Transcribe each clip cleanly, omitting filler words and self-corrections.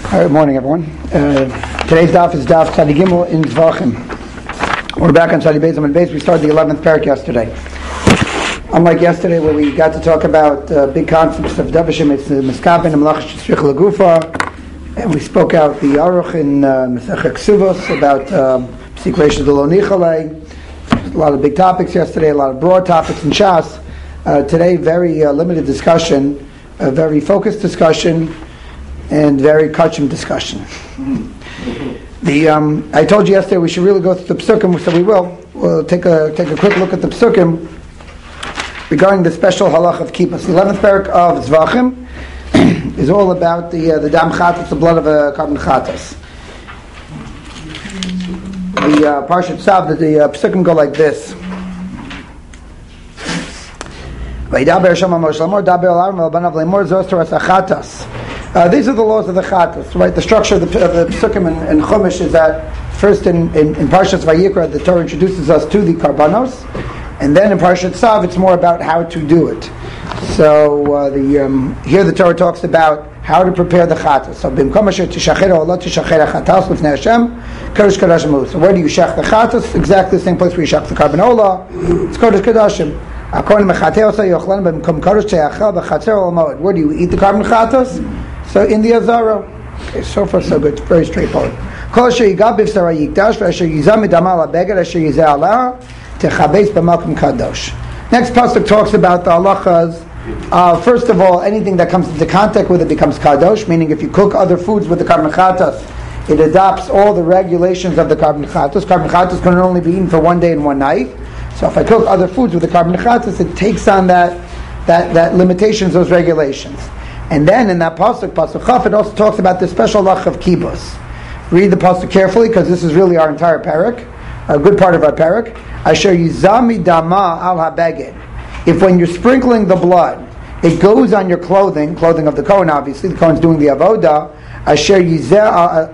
All right, morning, everyone. Today's daf is daf Tzadi Gimel in Zvachim. We're back on Tzadi Beis Amud Beis. We started the 11th parak yesterday. Unlike yesterday, where we got to talk about big concepts of Davashim, it's Miskaven and Melach Shtrich Lagufa, and we spoke out the Aruch in Masechah Ksuvos about Psik de Lo Nichalei. A lot of big topics yesterday, a lot of broad topics in Shas. Today, very limited discussion, a very focused discussion, and very kachim discussion. I told you yesterday we should really go through the psukim, so we will. We'll take a quick look at the psukim regarding the special halach of kippus. The 11th parak of Zvachim is all about the dam chatas, the blood of a carbon chatas. The Parshat Tzav, the psukim go like this. These are the laws of the chatas, right? The structure of the psukim and Chumash is that first in Parshas Vayikra the Torah introduces us to the karbanos, and then in Parashat Tzav it's more about how to do it. So here the Torah talks about how to prepare the chatas. So b'mkom asher tishacher o lo tishacher chatas lifnei Hashem kodesh kodashim. So where do you shech the chatas? Exactly the same place where you shech the carbanola. It's kodesh kodashim. According to Mechatei Osa Yochlan b'mkom kodesh te'achel b'chatzer olamod. Where do you eat the carbon chatas? So in the Azara. Okay, so far so good. Very straightforward. Kol asher yigav b'vsara yikdash v'asher yizam midama labeged asher yizeh ala techabes b'malkum kadosh. Next pasuk talks about the halachas. First of all, anything that comes into contact with it becomes kadosh, meaning if you cook other foods with the carbon chatas, it adopts all the regulations of the carbon chatas. Carbon chatas can only be eaten for one day and one night. So if I cook other foods with the carbon chatas, it takes on that limitations, those regulations. And then in that pasuk Chaf, it also talks about the special halach of kibbus. Read the pasuk carefully, because this is really our entire parak, a good part of our parak. Asher yizami dama al habeged. If when you're sprinkling the blood, it goes on your clothing of the Kohen, obviously, the Kohen's doing the avoda, asher yizeh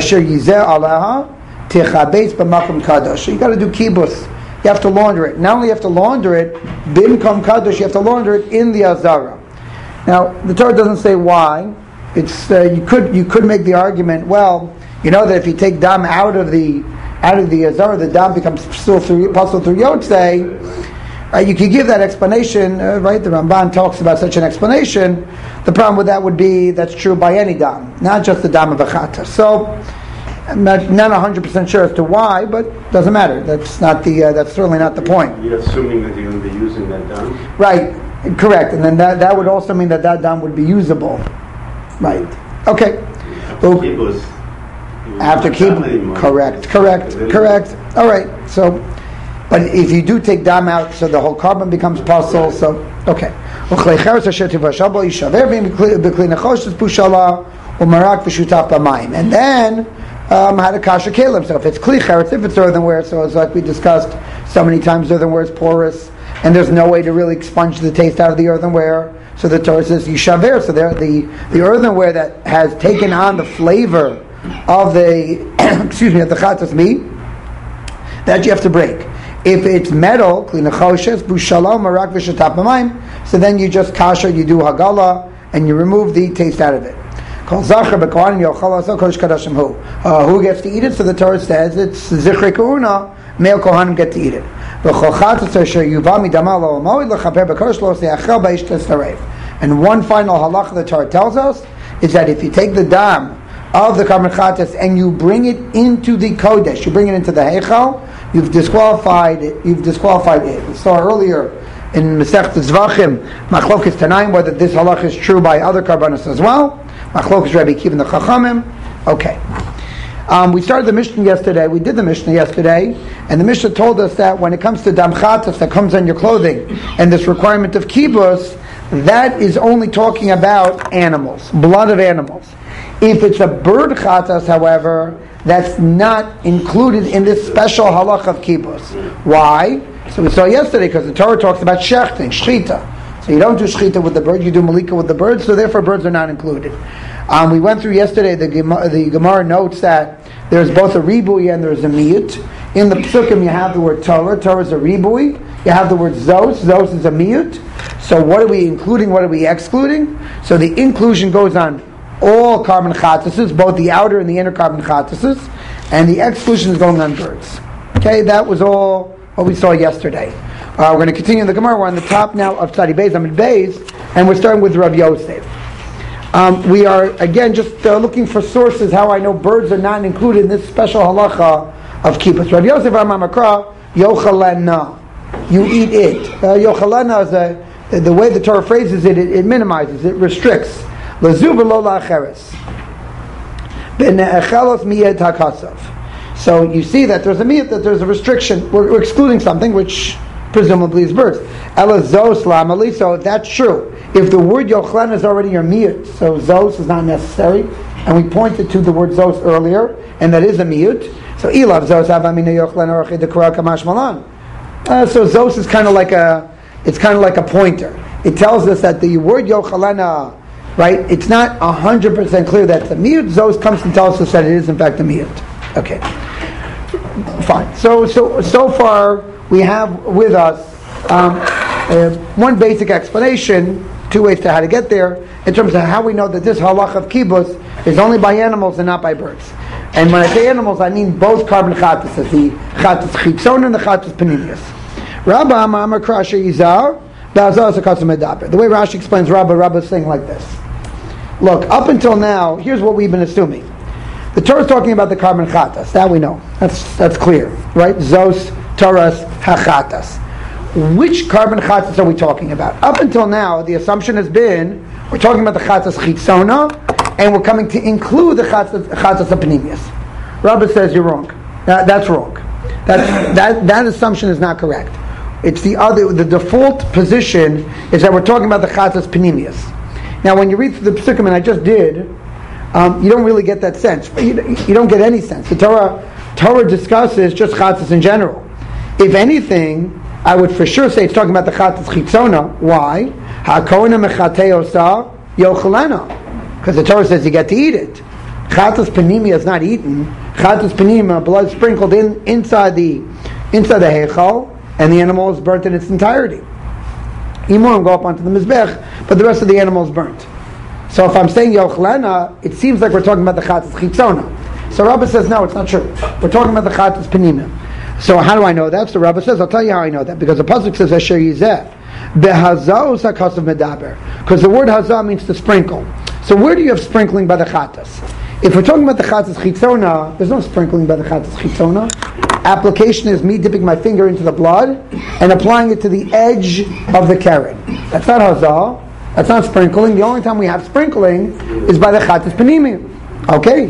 alaha techabes b'makom kadosh. So you got to do kibbus. You have to launder it. Not only you have to launder it, bimkom kadosh, you have to launder it in the azara. Now, the Torah doesn't say why. It's you could make the argument. Well, you know that if you take dam out of the azara, the dam becomes possible through yotzei. You could give that explanation, right? The Ramban talks about such an explanation. The problem with that would be that's true by any dam, not just the dam of a chata. So, I'm not 100% sure as to why, but doesn't matter. That's not that's certainly not the point. You're assuming that you're going to be using that dam, right? Correct, and then that would also mean that dam would be usable, right? Okay. After kibbus, correct. All right. So, but if you do take dam out, so the whole carbon becomes possible. So, okay. And then how to kasher kelim. So if it's kli cheretz, if it's earthenware, so it's like we discussed so many times, earthenware is porous, and there's no way to really expunge the taste out of the earthenware. So the Torah says yishaver. So there, the earthenware that has taken on the flavor of the of the chatas meat, that you have to break. If it's metal, kli nechoshes, bushalom, marak v'shatap b'mayim, so then you just kasher, you do hagala, and you remove the taste out of it. Who gets to eat it? So the Torah says it's zichrei kahuna, male kohanim get to eat it. And one final halacha the Torah tells us is that if you take the dam of the carbon chatas and you bring it into the kodesh, you bring it into the heichal, you've disqualified it. We saw earlier in Masechta Zvachim, Machlokes Tanaim, whether this halacha is true by other karbanos as well. Machlokes Rabbi Akiva and the Chachamim. Okay. We started the Mishnah yesterday. We did the Mishnah yesterday, and the Mishnah told us that when it comes to dam chatas that comes on your clothing and this requirement of kibbus, that is only talking about animals, blood of animals. If it's a bird chatas, however, that's not included in this special halach of kibbus. Why? So we saw yesterday, because the Torah talks about shechting, shchita. So you don't do shchita with the bird, you do malika with the bird, so therefore birds are not included. We went through yesterday, the Gemara notes that there's both a ribui and there's a miyut. In the psukim you have the word Torah is a ribui, you have the word zos is a miyut. So what are we including, what are we excluding? So the inclusion goes on all carbon chatases, both the outer and the inner carbon chatases, and the exclusion is going on birds. Okay, that was all what we saw yesterday. We're going to continue the Gemara. We're on the top now of Tzadi Beis, Amid Beis, and we're starting with Rav Yosef. We are, again, just looking for sources how I know birds are not included in this special halacha of kibbutz. Rav Yosef Amamakra, Yochalena. You eat it. Yochalena is the way the Torah phrases it, it minimizes, it restricts. Lezu v'lo la'acheres. B'ne'echelos miyed hakasav. So you see that there's a miyat, that there's a restriction. We're excluding something which presumably is birds. Ela zos la'amali. So if that's true, if the word Yochanan is already your miyut, so zos is not necessary, and we pointed to the word zos earlier, and that is a miyut. So ilav zos avamina Yochanan orchid dekura kamash malan. So zos is kind of like a pointer. It tells us that the word Yochalana, right? It's not 100% clear that it's a miyut. Zos comes and tells us that it is in fact a miyut. Okay, fine. So far we have with us one basic explanation, two ways to how to get there, in terms of how we know that this halach of kibbutz is only by animals and not by birds. And when I say animals, I mean both carbon chatas, the chatas chitzon and the chatas panimius. Rabba Amar Krasha Yizar, Ba'azar Sakatzim Medaber. The way Rashi explains Rabba is saying like this. Look, up until now, here's what we've been assuming. The Torah is talking about the carbon chatas. That we know. That's clear, right? Zos, Toras, hachatas. Which carbon chatas are we talking about? Up until now, the assumption has been we're talking about the chatas chitzona, and we're coming to include the chatas apnimius. Rabbi says you're wrong. That's wrong. That assumption is not correct. It's the default position is that we're talking about the chatas panimius. Now, when you read through the psukim, and I just did, you don't really get that sense. You don't get any sense. The Torah discusses just chatas in general. If anything, I would for sure say it's talking about the chatas chitzona. Why? Ha'koina mechateosa yochalena. Because the Torah says you get to eat it. Chatas panimia is not eaten. Chatas panimia, blood sprinkled inside the heichal, and the animal is burnt in its entirety. Imon go up onto the mizbech, but the rest of the animal is burnt. So if I'm saying yochalena, it seems like we're talking about the chatas chitzona. So Rabbi says no, it's not true. We're talking about the chatas panimia. So how do I know that? So Rabbi says, I'll tell you how I know that. Because the pasuk says, Asher yizeh, behazah usakasav medaber. Because the word hazah means to sprinkle. So where do you have sprinkling by the chatas? If we're talking about the chatas chitzona, there's no sprinkling by the chatas chitzona. Application is me dipping my finger into the blood and applying it to the edge of the keren. That's not hazah. That's not sprinkling. The only time we have sprinkling is by the chatas panimim. Okay?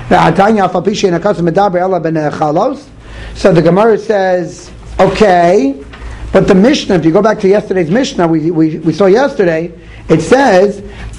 So the Gemara says, okay, but the Mishnah, if you go back to yesterday's Mishnah, we saw yesterday, it says,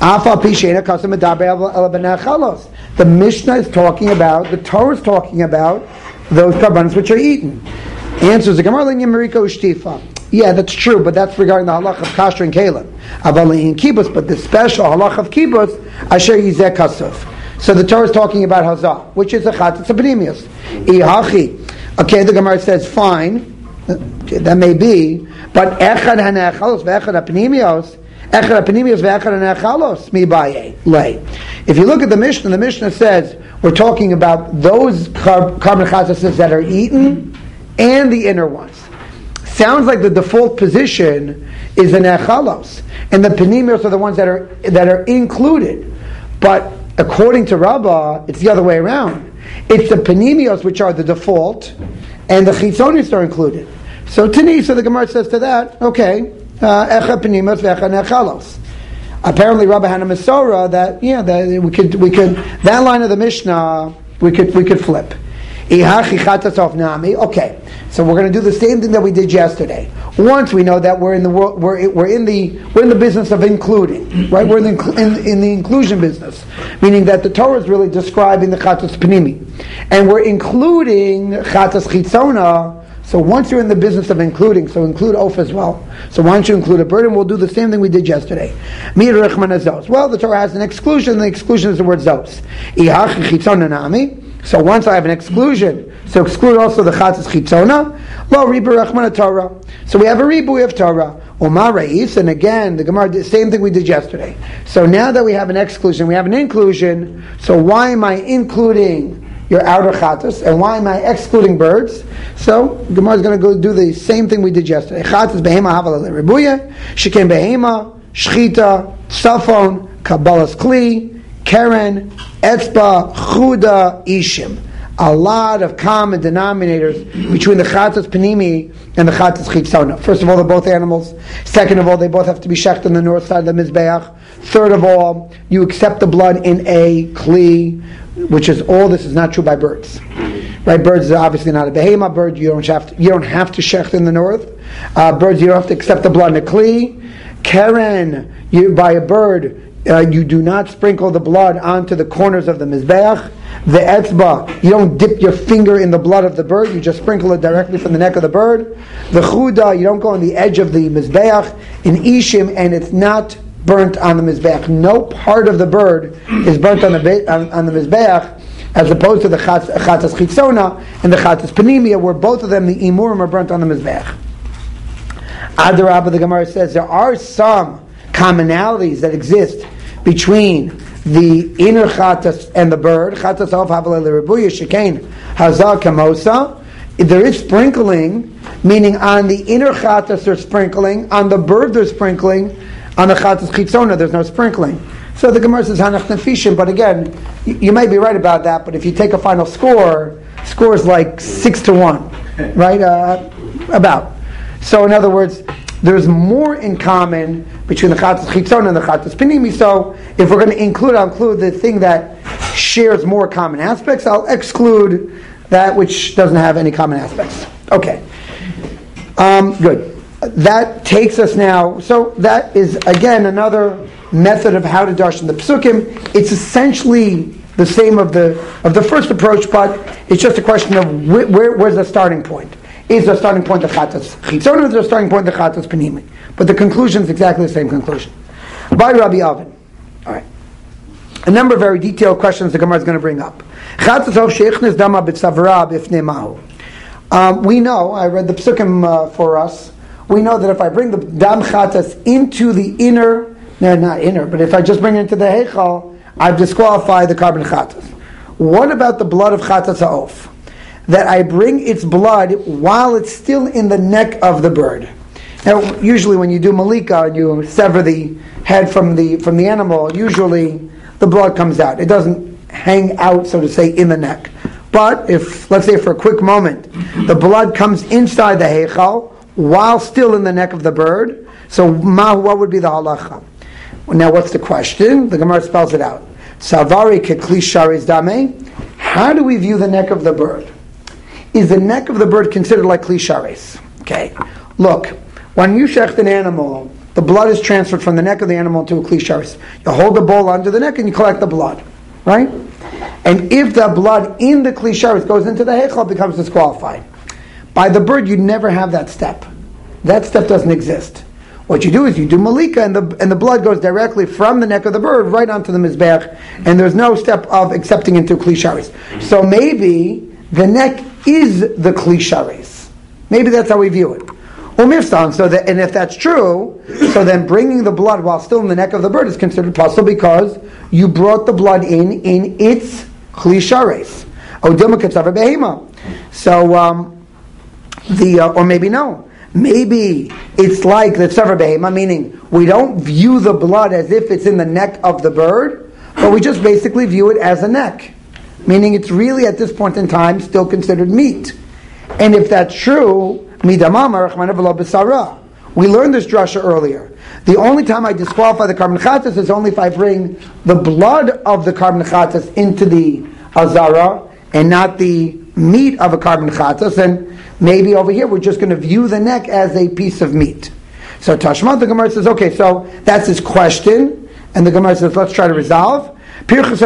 the Mishnah is talking about, the Torah is talking about those karbanos which are eaten. Answers the Gemara, yeah, that's true, but that's regarding the halach of kasher and kalim. But the special halach of kibbutz, asher yizeh kasuf. So the Torah is talking about hazah, which is a chatas panimius. Okay, the Gemara says, fine, that may be, but echad hanechalos ve'echad hapnimios, echad hapnimios ve'echad hanechalos mi baye lay. If you look at the Mishnah says we're talking about those carbon chatas that are eaten and the inner ones. Sounds like the default position is the nechalos, and the panimios are the ones that are included. But according to Rabbah, it's the other way around. It's the panimios which are the default, and the chitzonis are included. So the Gemara says to that, okay, echa panimios ve'echa nechalos. Apparently, Rabbi had a Masorah that we could that line of the Mishnah we could flip. Okay, so we're going to do the same thing that we did yesterday. Once we know that we're in the business of including, right? We're in the inclusion business, meaning that the Torah is really describing the chatas panimi, and we're including chatas chitzona. So once you're in the business of including, so include oaf as well. So why don't you include a bird, and we'll do the same thing we did yesterday. Well, the Torah has an exclusion, and the exclusion is the word zos. So once I have an exclusion, so exclude also the chatas chitzona. Lo ribu rachman Torah. So we have a ribu of Torah. Omar Reis, and again, the Gemara did the same thing we did yesterday. So now that we have an exclusion, we have an inclusion, so why am I including your outer chatas, and why am I excluding birds? So Gemara is going to go do the same thing we did yesterday. Chatas behema havala lerebuya, shiken behema, shchita, safon, kabbalas kli, keren, etzba, chuda, ishim. A lot of common denominators between the chatas panimi and the chatas chitzona. First of all, they're both animals. Second of all, they both have to be shecht on the north side of the mizbeach. Third of all, you accept the blood in a kli, which is all. This is not true by birds. Right? Birds are obviously not a behema. Bird, you don't have to shecht in the north. Birds, you don't have to accept the blood in a kli. Keren, by a bird, you do not sprinkle the blood onto the corners of the mizbeach. The etzba, you don't dip your finger in the blood of the bird, you just sprinkle it directly from the neck of the bird. The chuda, you don't go on the edge of the mizbeach. In ishim, and it's not burnt on the mizbeach. No part of the bird is burnt on the mizbeach, as opposed to the chatas chitzona and the chatas panimia, where both of them, the imurim, are burnt on the mizbeach. Adarabba, the Gemara says, there are some commonalities that exist between the inner chatas and the bird. Chatas of havalei rebuya shekain hazar kamosa. There is sprinkling, meaning on the inner chatas there's sprinkling, on the bird there's sprinkling, on the chatas chitzona there's no sprinkling. So the Gemara says hanach nefishim, but again, you may be right about that. But if you take a final score is like 6-1, right? About. So in other words, there's more in common between the chatas chitzon and the chatas panimi. So if we're going to include, I'll include the thing that shares more common aspects. I'll exclude that which doesn't have any common aspects. Okay. Good. That takes us now. So that is again another method of how to darshan the psukim. It's essentially the same of the first approach, but it's just a question of where's the starting point. Is the starting point the chatas chitzon, or is the starting point the chatas panimi? But the conclusion is exactly the same conclusion. By Rabbi Avin. All right. A number of very detailed questions the Gemara is going to bring up. We know, I read the psukim for us, we know that if I bring the dam chatas into the inner, no, not inner, but if I just bring it into the heichal, I've disqualified the carbon chatas. What about the blood of chatas ha'of? That I bring its blood while it's still in the neck of the bird. Now, usually when you do malika and you sever the head from the animal, usually the blood comes out. It doesn't hang out, so to say, in the neck. But if, let's say for a quick moment, the blood comes inside the heichal while still in the neck of the bird, so what would be the halacha? Now, what's the question? The Gemara spells it out. Savari kekli sharis dame. How do we view the neck of the bird? Is the neck of the bird considered like kli sharis? Okay. Look, when you shecht an animal, the blood is transferred from the neck of the animal to a kli sharis. You hold the bowl under the neck and you collect the blood, right? And if the blood in the kli sharis goes into the heichal, it becomes disqualified. By the bird, you never have that step. That step doesn't exist. What you do is you do malika, and the blood goes directly from the neck of the bird right onto the mizbeach, and there's no step of accepting into kli sharis. So maybe the neck is the kli sharis. Maybe that's how we view it. And if that's true, so then bringing the blood while still in the neck of the bird is considered possible because you brought the blood in its kli sharis. So or maybe no. Maybe it's like the tzavar behema, meaning we don't view the blood as if it's in the neck of the bird, but we just basically view it as a neck. Meaning it's really at this point in time still considered meat. And if that's true, midamama rachmana v'lo b'sara. We learned this drasha earlier. The only time I disqualify the carbon chatas is only if I bring the blood of the carbon chatas into the azara and not the meat of a carbon chatas. And maybe over here we're just going to view the neck as a piece of meat. So Tashma, the Gemara says, okay, so that's his question. And the Gemara says, let's try to resolve. If,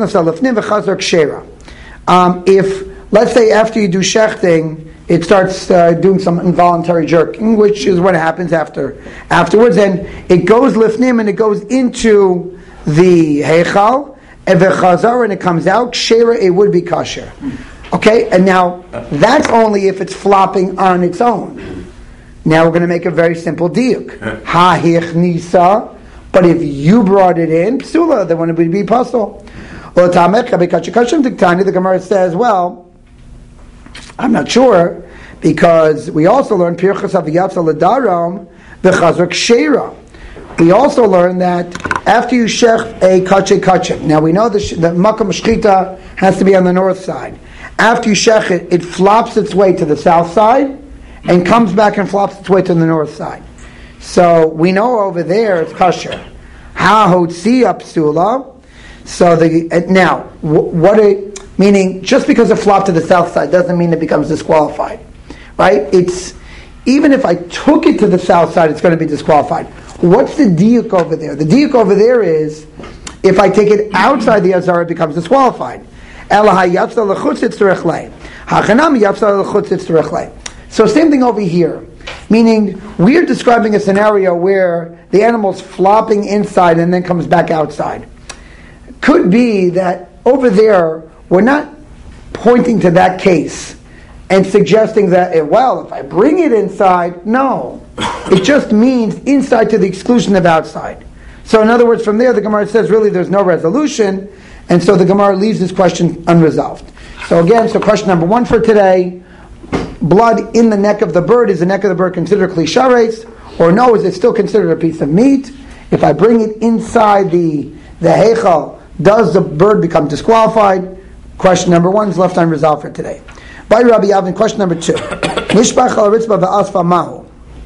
let's say after you do shechting, it starts doing some involuntary jerking, which is what happens afterwards, and it goes lifnim and it goes into the heichal, and it comes out, kshera, it would be kasher. Okay, and now that's only if it's flopping on its own. Now we're going to make a very simple diuk. Ha hichnisa. But if you brought it in, psula, then it would be pasul. The Gemara says, well, I'm not sure, because we also learned Pirchas Aviyatza L'Daram B'Chazar Kshera. We also learned that after you shech a kachim. Now we know the makam shchita has to be on the north side. After you shech it, it flops its way to the south side and comes back and flops its way to the north side. So we know over there it's kosher. Ha hotziya psula. So meaning just because it flopped to the south side doesn't mean it becomes disqualified, right? It's even if I took it to the south side, it's going to be disqualified. What's the diuk over there? The diuk over there is if I take it outside the azara, it becomes disqualified. So same thing over here, meaning we're describing a scenario where the animal's flopping inside and then comes back outside. Could be that over there we're not pointing to that case and suggesting that, well, if I bring it inside, no. It just means inside to the exclusion of outside. So in other words, from there the Gemara says really there's no resolution, and so the Gemara leaves this question unresolved. So again, question number 1 for today, blood in the neck of the bird, is the neck of the bird considered kli sharetz, or no, is it still considered a piece of meat? If I bring it inside the heichal, does the bird become disqualified? Question number 1 is left unresolved for today. By Rabbi Yavin, question number 2. Nishbach al ritzba va'asfa mahu.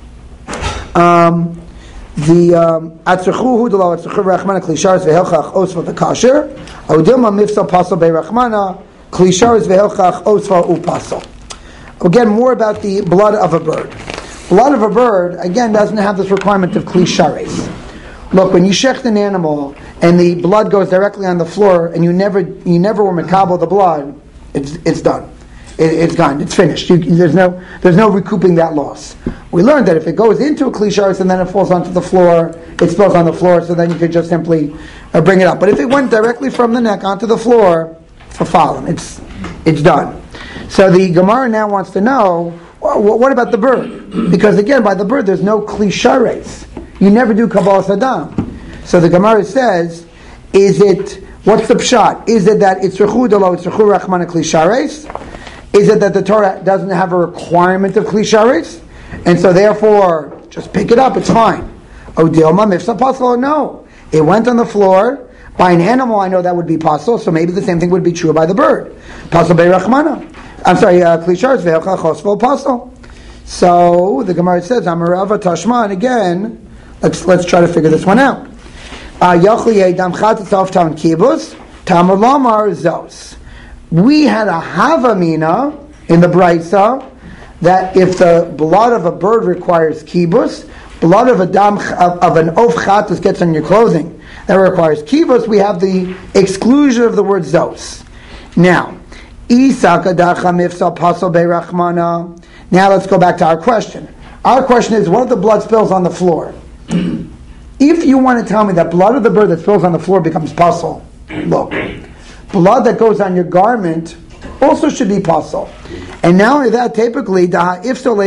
The atzrechuhu delo atzrechu rachmana klisharis vehelchach osva v'kasher. Audilma mifsal pasal be'rachmana klisharis vehelchach osva upasal. Again, more about the blood of a bird. Blood of a bird, again, doesn't have this requirement of klisharis. Look, when you shecht an animal and the blood goes directly on the floor, and you never were makabel the blood, it's done. It's gone. It's finished. There's no recouping that loss. We learned that if it goes into a kli sharetz and then it falls onto the floor, it spills on the floor, so then you could just simply bring it up. But if it went directly from the neck onto the floor, for fallen, it's done. So the Gemara now wants to know, what about the bird? Because again, by the bird, there's no kli sharetz. You never do kabbalas hadam. So the Gemara says, what's the pshat? Is it that it's rechu delo, it's rechu rachmana kli sharetz? Is it that the Torah doesn't have a requirement of kli sharetz, and so therefore just pick it up, it's fine? Odilma mifsa pasal? No, it went on the floor by an animal. I know that would be pasal, so maybe the same thing would be true by the bird. Pasal be'rachmana. I'm sorry, kli sharetz ve'elcha chosfo pasal. So the Gemara says, Amarava Tashman. Again, let's try to figure this one out. Yachli dam chatzaf tam kibus tam lamar zos. We had a havamina in the Braisa that if the blood of a bird requires kibus, blood of an of chatas gets on your clothing that requires kibus, we have the exclusion of the word zos. Now, now let's go back to our question. Our question is, what if the blood spills on the floor? If you want to tell me that blood of the bird that spills on the floor becomes pasul, look, blood that goes on your garment also should be pasul. And not only that, typically, not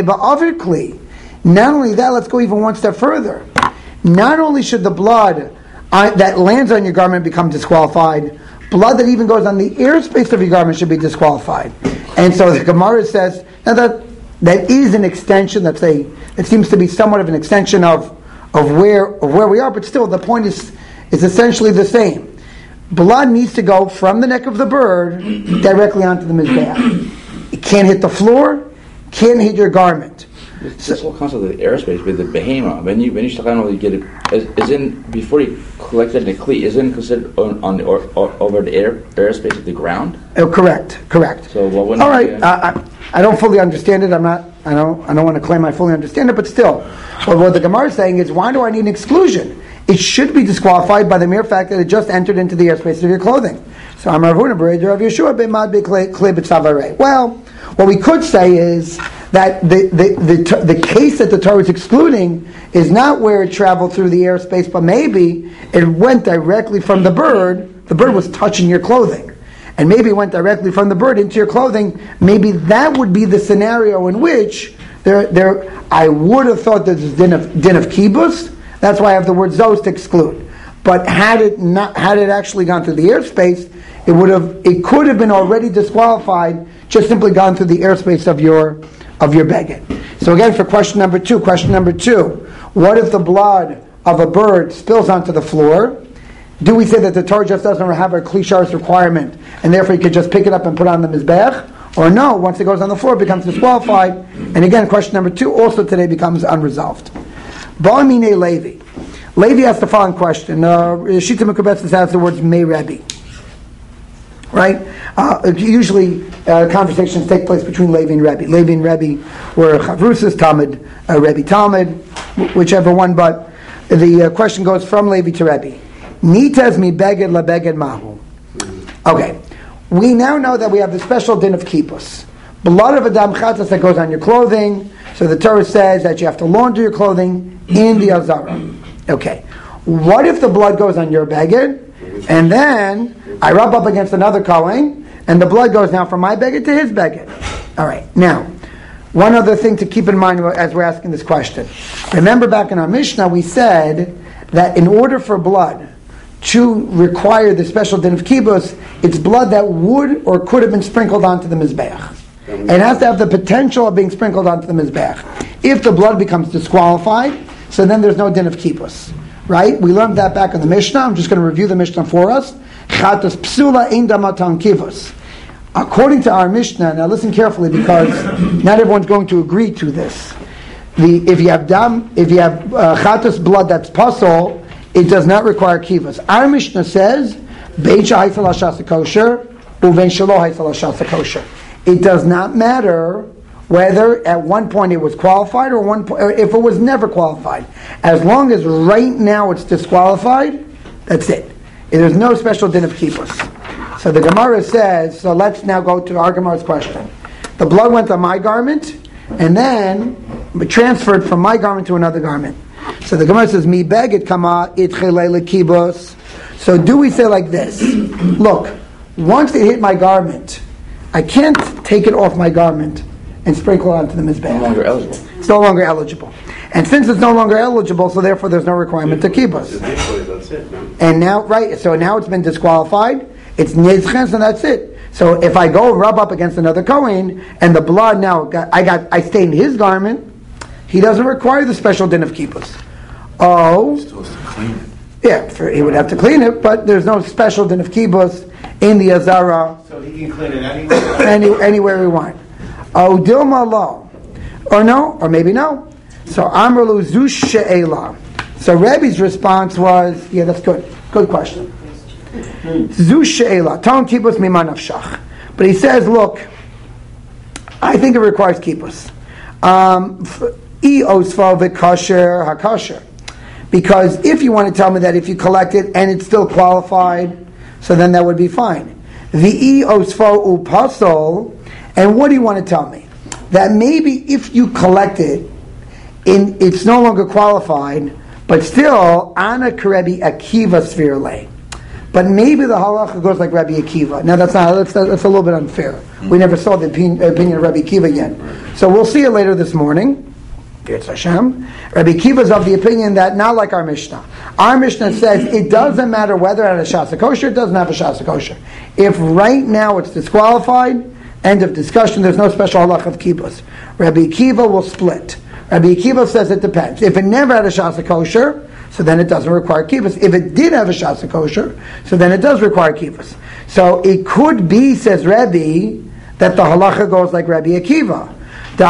only that, let's go even one step further. Not only should the blood that lands on your garment become disqualified, blood that even goes on the airspace of your garment should be disqualified. And so the Gemara says, now that is an extension, it seems to be somewhat of an extension of where we are, but still the point is essentially the same. Blood needs to go from the neck of the bird directly onto the mizbeach. It can't hit the floor, can't hit your garment. This whole concept of the airspace with the behemoth, when you get it, before you collect it in a kli, isn't considered over the airspace of the ground? Oh, correct. So what? All right, I don't fully understand it. I don't want to claim I fully understand it, but still, what the Gemara is saying is, why do I need an exclusion? It should be disqualified by the mere fact that it just entered into the airspace of your clothing. So I'm Ravuna B'Reder of Yeshua B'Mad B'Klei B'Tzavarei. Well, what we could say is that the case that the Torah is excluding is not where it traveled through the airspace, but maybe it went directly from the bird. The bird was touching your clothing, and maybe it went directly from the bird into your clothing. Maybe that would be the scenario in which I would have thought that there's din of kibbutz. That's why I have the word zos to exclude. But had it actually gone through the airspace, it could have been already disqualified, just simply gone through the airspace of your beged. So again, for question number two, what if the blood of a bird spills onto the floor? Do we say that the Torah just doesn't have a klisharis requirement, and therefore you could just pick it up and put it on the mizbech? Or no, once it goes on the floor, it becomes disqualified. And again, question number two also today becomes unresolved. Ba'amine Levi. Levi asks the following question. Shita Mekubetzes has the words Mei Rebbe. Right? Usually conversations take place between Levi and Rebbe. Levi and Rebbe were Chavrusas, Talmud, Rebbe Talmud, whichever one, but the question goes from Levi to Rebbe. Nitas mi beged la beged mahu. Okay. We now know that we have the special din of kippus. Blood of Adam Chatzas that goes on your clothing. So the Torah says that you have to launder your clothing in the Azara. Okay. What if the blood goes on your beged, and then I rub up against another Kohen, and the blood goes now from my beged to his beged? All right. Now, one other thing to keep in mind as we're asking this question. Remember back in our Mishnah we said that in order for blood to require the special din of kibbutz, it's blood that would or could have been sprinkled onto the mizbeach. It has to have the potential of being sprinkled onto the mizbeach. If the blood becomes disqualified, so then there's no din of kibbutz. Right? We learned that back in the Mishnah. I'm just going to review the Mishnah for us. Chatas psula ein damatan kibbutz. According to our Mishnah, now listen carefully because not everyone's going to agree to this. If you have chatas blood that's pasul, it does not require kivas. Our Mishnah says, "Bein shahayfel hashasa kosher, uvein shelo hayfel hashasa kosher." It does not matter whether at one point it was qualified or if it was never qualified. As long as right now it's disqualified, that's it. There's no special din of kivas. So the Gemara says. So let's now go to our Gemara's question. The blood went on my garment, and then transferred from my garment to another garment. So the Gemara says, "Mi beged kama itchelei lekibos." So do we say like this? Look, once it hit my garment, I can't take it off my garment and sprinkle it onto the mizbeach. No longer eligible. It's no longer eligible, and since it's no longer eligible, so therefore there's no requirement to kibos. That's it, no? And now, right? So now it's been disqualified. It's nizchens, and that's it. So if I go rub up against another Kohen and the blood now I stained his garment. He doesn't require the special din of kippus. Oh, He's supposed to clean it. Yeah, he would have to clean it, but there's no special din of kibbutz in the Azara. So he can clean it anywhere? Anywhere we want. Oh, Dilma lo. Or no, or maybe no. So Amrlu Zush She'ela. So Rebbe's response was, yeah, that's good. Good question. Zush She'ela. Ton kibbutz mima nafshach. But he says, look, I think it requires kibbutz. Because if you want to tell me that if you collect it and it's still qualified, so then that would be fine. The osfo upasol, and what do you want to tell me? That maybe if you collect it, it's no longer qualified, but still ana Rebbe Akiva svirle. But maybe the halacha goes like Rabbi Akiva. Now that's a little bit unfair. We never saw the opinion of Rabbi Akiva yet, so we'll see it later this morning. It's Hashem. Rabbi Akiva is of the opinion that not like our Mishnah. Our Mishnah says it doesn't matter whether it has a shasa kosher, it doesn't have a shasa kosher. If right now it's disqualified, end of discussion, there's no special halach of kibbutz. Rabbi Akiva will split. Rabbi Akiva says it depends. If it never had a shasa kosher, so then it doesn't require kibbutz. If it did have a shasa kosher, so then it does require kibbutz. So it could be, says Rabbi, that the halacha goes like Rabbi Akiva. So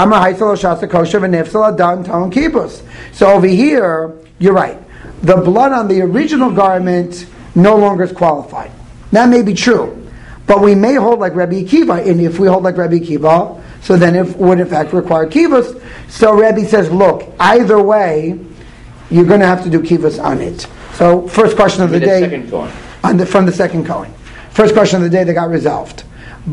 over here, you're right. The blood on the original garment no longer is qualified. That may be true. But we may hold like Rabbi Akiva, and if we hold like Rabbi Akiva, so then it would in fact require kivus. So Rabbi says, look, either way, you're going to have to do kivus on it. So first question of the day, from the second Kohen. First question of the day that got resolved.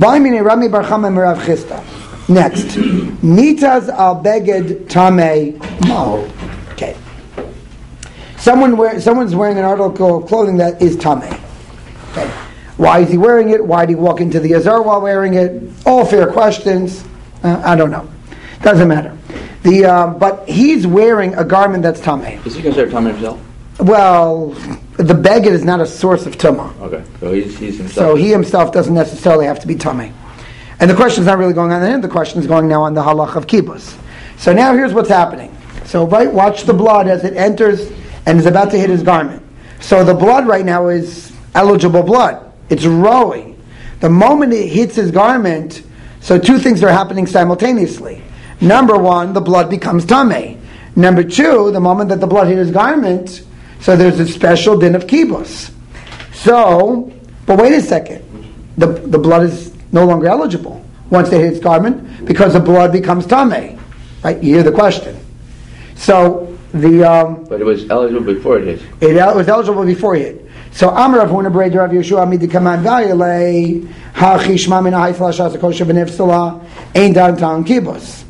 Next, Nitaz al beged tamei mahu. Okay. Someone's wearing an article of clothing that is tamei. Okay. Why is he wearing it? Why did he walk into the Azar while wearing it? All fair questions. I don't know. Doesn't matter. But he's wearing a garment that's tamei. Is he considered tamei himself? Well, the beged is not a source of tumah. Okay, so he's himself. So he himself doesn't necessarily have to be tamei. And the question is not really going on him. The question is going now on the halach of kibbutz. So now here's what's happening. So watch the blood as it enters and is about to hit his garment. So the blood right now is eligible blood. It's rowing. The moment it hits his garment, so two things are happening simultaneously. Number one, the blood becomes tamei. Number two, the moment that the blood hit his garment, so there's a special din of kibbutz. So, but wait a second. The blood is no longer eligible once they hit his garment because the blood becomes tamei. Right? You hear the question. So but it was eligible before it hit. It was eligible before it hit. So Amar Rav Huna B'rei Rav Yeshua Midikaman Vayalei Hachi Shma Min Ha'Yifla Shas Kosher B'Nifsala Ein Dan Tan Kibbutz.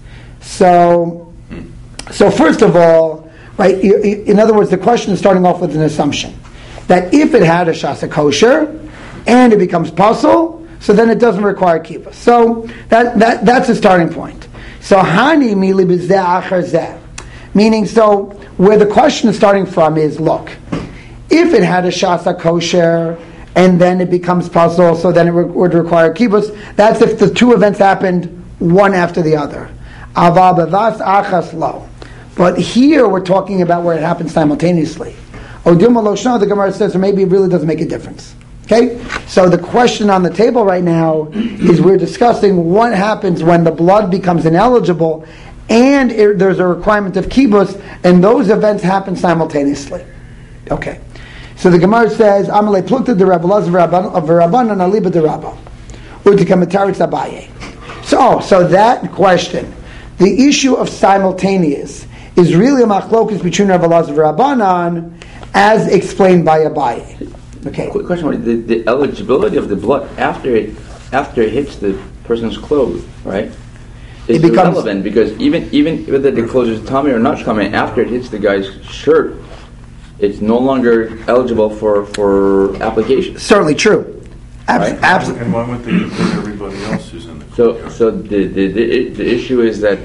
So first of all, right? In other words, the question is starting off with an assumption that if it had a shasa kosher and it becomes puzzle, so then it doesn't require kibbutz. So that's the starting point. So hani mili b'zeh achar zeh, meaning so where the question is starting from is look, if it had a shasa kosher and then it becomes puzzle, so then it would require kibbutz. That's if the two events happened one after the other. Aval b'vas achas lo. But here we're talking about where it happens simultaneously. Oduma lo shna, the Gemara says, or maybe it really doesn't make a difference. Okay? So the question on the table right now is we're discussing what happens when the blood becomes ineligible and there's a requirement of kibbutz, and those events happen simultaneously. Okay. So the Gemara says, Amalei plukta de Rabbi Lazar v'Rabbanan aliba de Rabba. U'tikamataritz Abaye. So that question, the issue of simultaneous, is really a machlokus between Rabbi Lazar and Rabbanan, as explained by Abaye. Okay. Quick question: the eligibility of the blood after it hits the person's clothes, right? It becomes irrelevant because even whether the clothes is tummy or not tummy, after it hits the guy's shirt, it's no longer eligible for application. Certainly true. Absolutely. And why would they put everybody else who's in the courtyard? So the issue is that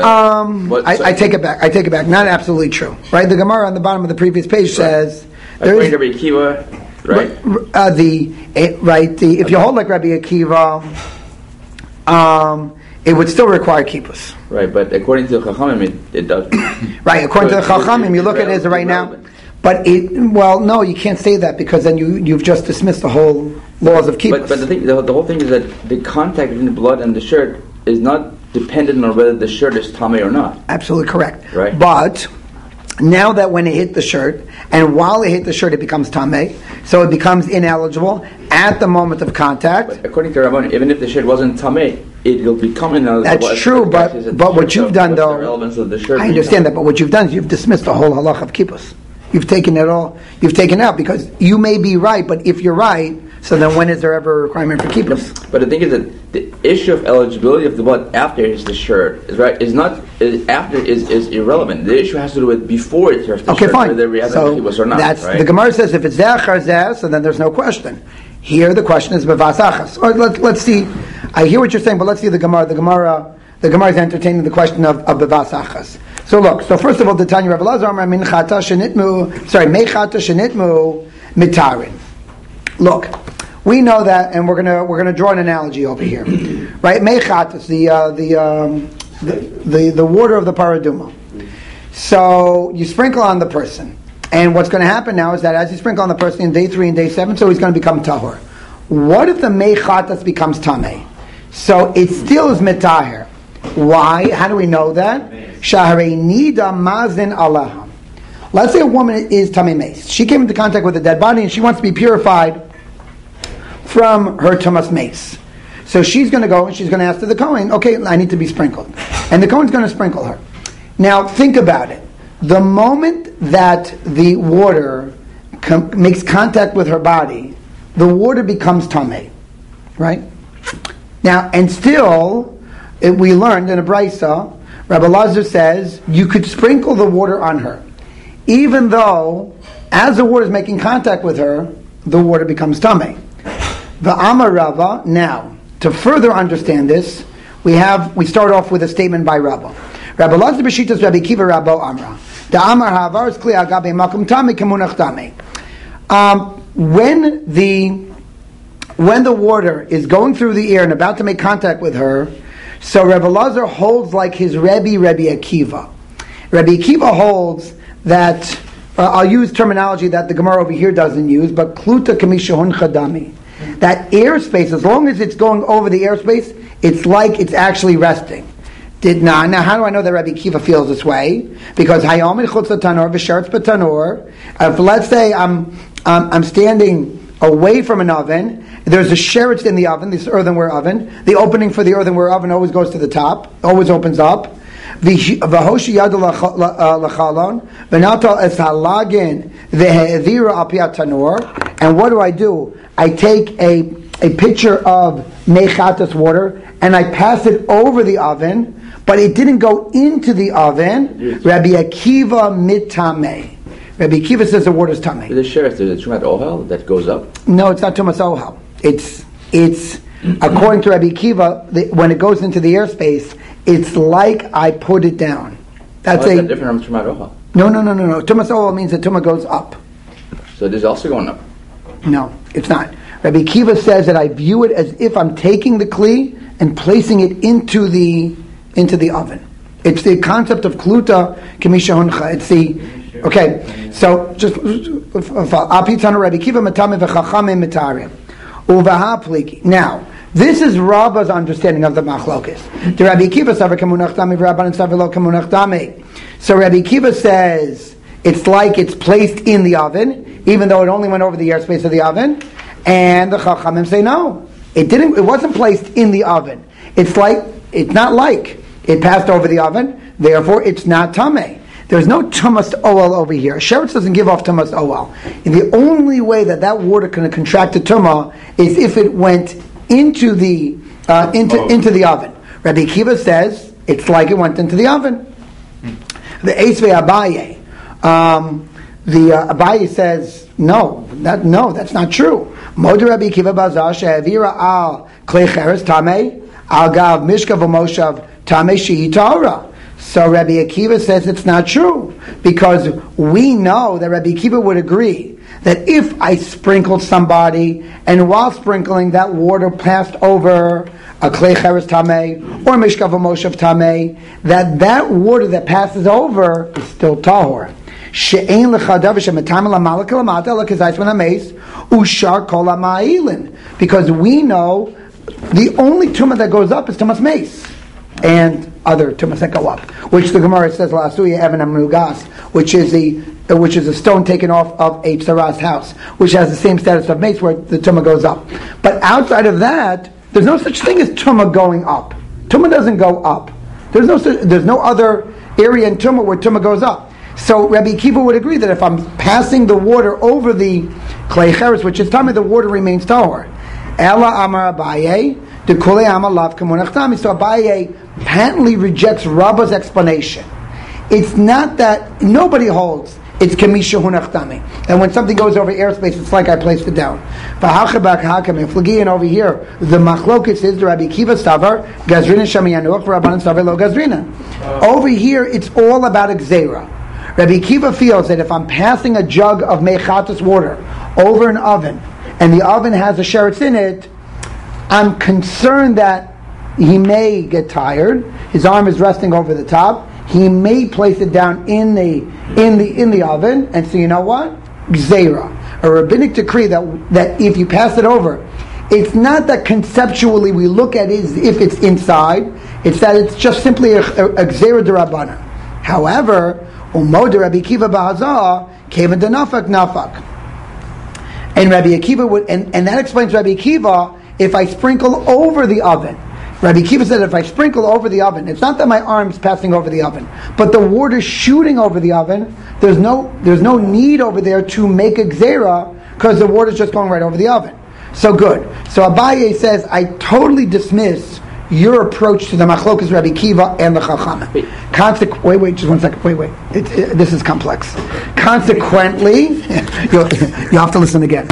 I take it back. Not absolutely true, right? The Gemara on the bottom of the previous page says according to Rabbi Akiva, right? If you hold like Rabbi Akiva, it would still require kibbutz. Right, but according to the Chachamim, it doesn't. Right, according to the Chachamim, you look at it as right now. But no, you can't say that because then you've just dismissed the whole laws of kibbutz. But the whole thing is that the contact between the blood and the shirt is not dependent on whether the shirt is tamei or not. Absolutely correct. Right. But now that when it hit the shirt, and while it hit the shirt, it becomes tamei, so it becomes ineligible at the moment of contact. But according to Rabban, even if the shirt wasn't tamei, it will become ineligible. That's true, but what you've done though, the relevance of the shirt, I understand that, but what you've done is you've dismissed the whole halach of kibbutz. You've taken it all. You've taken it out because you may be right, but if you're right, so then when is there ever a requirement for kibbutz? But the thing is that the issue of eligibility of the blood after it's the shirt is is irrelevant. The issue has to do with before it hits the shirt, fine. whether we have kibbutz or not. That's right? The Gemara says if it's zechar zeh, so then there's no question. Here the question is bevas achas. Or let's see. I hear what you're saying, but let's see the Gemara. The Gemara is entertaining the question of bevas achas. So look. So first of all, the Tanya Rav Elazar Amar min chata shenitmu. Sorry, mechata shenitmu mitarin. Look, we know that, and we're gonna draw an analogy over here, right? Mechat is the water of the paraduma. So you sprinkle on the person, and what's going to happen now is that as you sprinkle on the person in day 3 and day 7, so he's going to become tahor. What if the mechatas becomes tamei? So it still is metaher. Why? How do we know that? Shaharei nida mazin alaha. Let's say a woman is tamei meis. She came into contact with a dead body and she wants to be purified from her tumas meis. So she's going to go and she's going to ask to the Kohen, okay, I need to be sprinkled. And the Kohen's going to sprinkle her. Now think about it. The moment that the water makes contact with her body, the water becomes tamei, right? Now, and still, we learned in a brisa, Rabbi Elazar says, you could sprinkle the water on her. Even though, as the water is making contact with her, the water becomes tamei. The Amar Rava, now, to further understand this, we start off with a statement by Rava. Rabbi Elazar b'shitas Rabbi Kiva Rabbo Amra. The Amar Havar is clear. Agabe makom tami kemunach tami. When the water is going through the ear and about to make contact with her, so Rabbi Elazar holds like his Rabbi Akiva. Rabbi Akiva holds that, I'll use terminology that the Gemara over here doesn't use, but kluta kamishahun chadami. That airspace, as long as it's going over the airspace, it's like it's actually resting. Now, how do I know that Rabbi Akiva feels this way? Because hayom chutz tanor v'sheretz b'tanor. If let's say I'm standing away from an oven, there's a sheretz in the oven, this earthenware oven. The opening for the earthenware oven always goes to the top, always opens up. V'hoshi yadu l'chalon v'natal es halagin v'he'evira al pi tanor. And what do? I take a pitcher of mechatas water and I pass it over the oven, but it didn't go into the oven. Rabbi Akiva mitame. Rabbi Akiva says the water's tamei. The sheretz, there's a tumat ohel that goes up. No, it's not tumas ohel. It's according to Rabbi Akiva, when it goes into the airspace, it's like I put it down. That's different from tumat ohel. No. Tumas ohel means that tuma goes up. So this is also going up. No, it's not. Rabbi Akiva says that I view it as if I'm taking the kli and placing it into the oven. It's the concept of kluta kamishahuncha. It's the okay. So just apitanu Rabbi Akiva matame v'chachamim mitarim uvaha pliki. Now this is Rabba's understanding of the machlokes. The Rabbi Akiva savar kamunach dami v'Rabbanan savar lo kamunach dami. So Rabbi Akiva says it's like it's placed in the oven, even though it only went over the airspace of the oven. And the Chachamim say no, it didn't. It wasn't placed in the oven. It's not like it passed over the oven. Therefore, it's not tamei. There's no tumas oel over here. Sheretz doesn't give off tumas oel. And the only way that water can contract the tumah is if it went into the oven. Rabbi Akiva says it's like it went into the oven. The Eisvei Abaye, Abaye says no, that's not true. Moder Rabbi Akiva bazar she'avira al klei cheres tamei al gav mishkav v'moshav tamei shehi tahora. So Rabbi Akiva says it's not true, because we know that Rabbi Akiva would agree that if I sprinkled somebody and while sprinkling that water passed over a klei cheres tamei or mishkav v'moshav tamei, that water that passes over is still tahor. She'ein l'chadav she'metam l'malak l'mata l'kazayis min ha'meis ushar kol ha'ma'ilin, because we know the only tumah that goes up is tumas meis and other tumas that go up, which the Gemara says la'asuya evan amrugas, which is a stone taken off of a tzaras house, which has the same status of meis where the tumah goes up. But outside of that, there's no such thing as tumah going up. Tumah doesn't go up. There's no other area in tumah where tumah goes up. So Rabbi Akiva would agree that if I'm passing the water over the klei cheres, which is tamei, the water remains tahor. Ela amar Abaye, the kulei amar lav kamunach tamei. So Abaye patently rejects Rabba's explanation. It's not that nobody holds it's kamisha hunach tamei, and when something goes over airspace, it's like I placed it down. V'hachabak hakam inflagian over here, the machlokes is the Rabbi Akiva stavar gazrina shamiyanuach v'Rabbanan stavar lo gazrina. Over here, it's all about gzeira. Rabbi Akiva feels that if I'm passing a jug of mechatas water over an oven, and the oven has a sheretz in it, I'm concerned that he may get tired. His arm is resting over the top. He may place it down in the oven, and so you know what? Gzeira, a rabbinic decree that if you pass it over, it's not that conceptually we look at it as if it's inside. It's that it's just simply a gzeira d'Rabbanan. However, Umoder Rabbi Akiva ba'azah came into nafak. And Rabbi Akiva would, and that explains Rabbi Akiva, if I sprinkle over the oven. Rabbi Akiva said if I sprinkle over the oven, it's not that my arm's passing over the oven, but the water's shooting over the oven, there's no need over there to make a gzeira, because the water's just going right over the oven. So good. So Abaye says, I totally dismiss your approach to the machlokas Rabbi Akiva and the Chachamim. Wait, just 1 second. Wait. This is complex. Consequently, you have to listen again.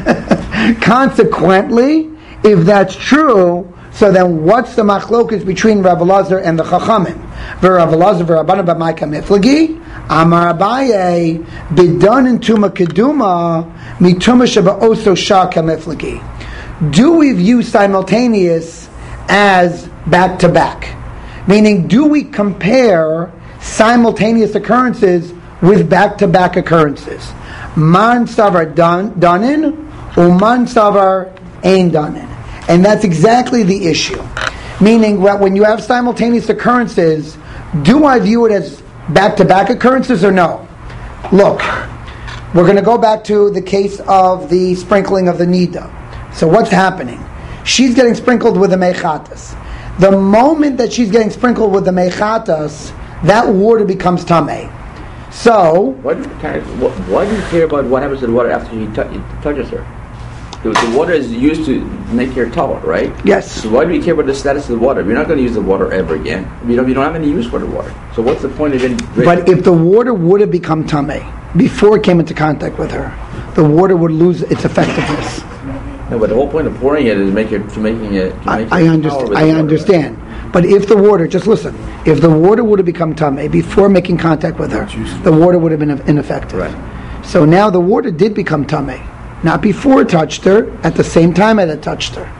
Consequently, if that's true, so then what's the machlokas between Rabbi Elazar and the Chachamim? V'Rav Elazar v'Rabbanan b'Maika Miflagi. Amar Abaye b'Danin Tuma Keduma mituma sheba'oso shaka Miflagi. Do we view simultaneous as back to back? Meaning, do we compare simultaneous occurrences with back to back occurrences? Man savar danin, uman savar ein danin. And that's exactly the issue. Meaning, when you have simultaneous occurrences, do I view it as back-to-back occurrences or no? Look, we're going to go back to the case of the sprinkling of the nida. So what's happening? She's getting sprinkled with the mechatas. The moment that she's getting sprinkled with the mechatas, that water becomes tameh. So, why do you care about what happens to the water after he touches her? The water is used to make your towel, right? Yes. So why do we care about the status of the water? We're not going to use the water ever again. We don't have any use for the water. So what's the point of it? But if the water would have become tameh before it came into contact with her, the water would lose its effectiveness. No, but the whole point of pouring it is to make it. I understand. But if the water, just listen, if the water would have become tameh before making contact with her, the water would have been ineffective. Right. So now the water did become tameh. Not before it touched her, at the same time as it touched her.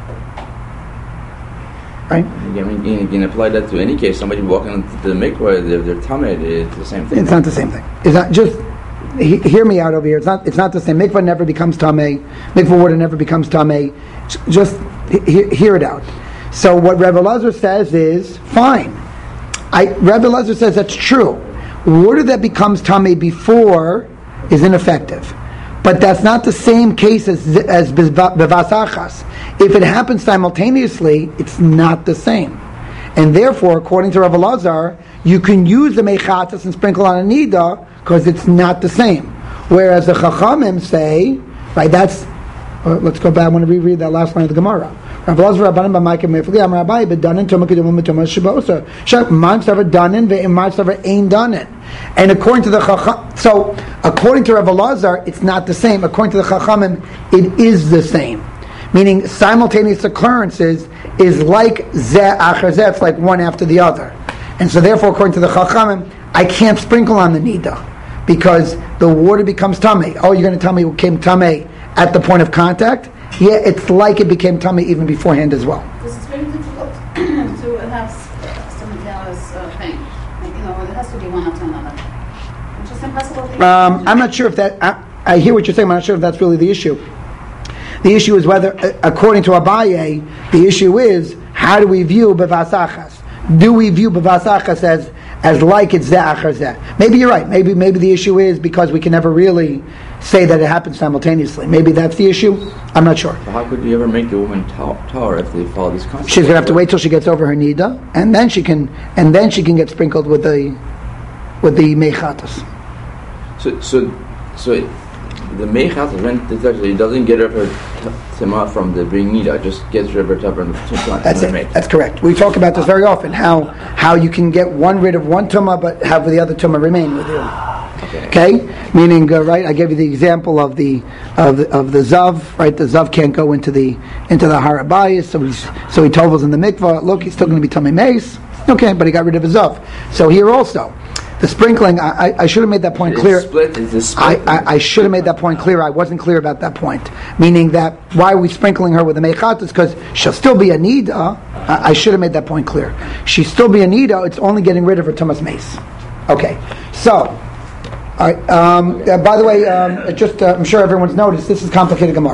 Right? You can apply that to any case. Somebody walking into the mikvah, they're tameh, it's the same thing. It's not the same thing. It's not just, hear me out over here. It's not the same. Mikvah never becomes tameh. Mikvah water never becomes tameh. Just hear it out. So what Rebbe Elazar says is, fine. Rebbe Elazar says that's true. Water that becomes tameh before is ineffective. But that's not the same case as bevasachas. If it happens simultaneously, it's not the same. And therefore, according to Rav Elazar, you can use the mechatas and sprinkle on a nida because it's not the same. Whereas the chachamim say, right, that's, let's go back, I want to reread that last line of the Gemara. Rav Elazar Rabbanan b'Maika Miflagi Amar Abaye b'Danin Tuma Keduma Mituma Sheba'osa Man Savar Danin ve'Man Savar Ein Danin. And according to the Chacham, so according to Rav Elazar, it's not the same. According to the Chachamim, it is the same. Meaning simultaneous occurrences is like zeh achar zeh, it's like one after the other. And so therefore, according to the Chachamim, I can't sprinkle on the nida because the water becomes tameh. Oh, you're going to tell me it became tameh at the point of contact? Yeah, it's like it became tummy even beforehand as well. This is very difficult to have simultaneous thing. It has to be one after another. Which is impossible. I'm not sure if that. I hear what you're saying. I'm not sure if that's really the issue. The issue is whether, according to Abaye, the issue is how do we view bevasachas? Do we view bevasachas as like it's zeh achar zeh? Maybe you're right. Maybe the issue is because we can never really say that it happens simultaneously. Maybe that's the issue. I'm not sure. How could you ever make the woman taller if they follow this concept? She's going to have to wait till she gets over her nida, and then she can get sprinkled with the mechatas. So the mechatas when it doesn't get rid of her tema from the being nida, just gets rid of her tuma from the tumah. That's it. That's correct. We talk about this very often. How you can get rid of one tumah but have the other tumah remain with you. Okay, meaning right. I gave you the example of the zav. Right, the zav can't go into the harabayis, so he told us in the mikvah. Look, he's still going to be tamei meis. Okay, but he got rid of his zav. So here also, the sprinkling. I should have made that point clear. I should have made that point clear. I wasn't clear about that point. Meaning that why are we sprinkling her with the mechatas? Because she'll still be a nida. I should have made that point clear. She'll still be a nida. It's only getting rid of her tumas meis. Okay, so. All right. By the way, I'm sure everyone's noticed this is complicated Gemara.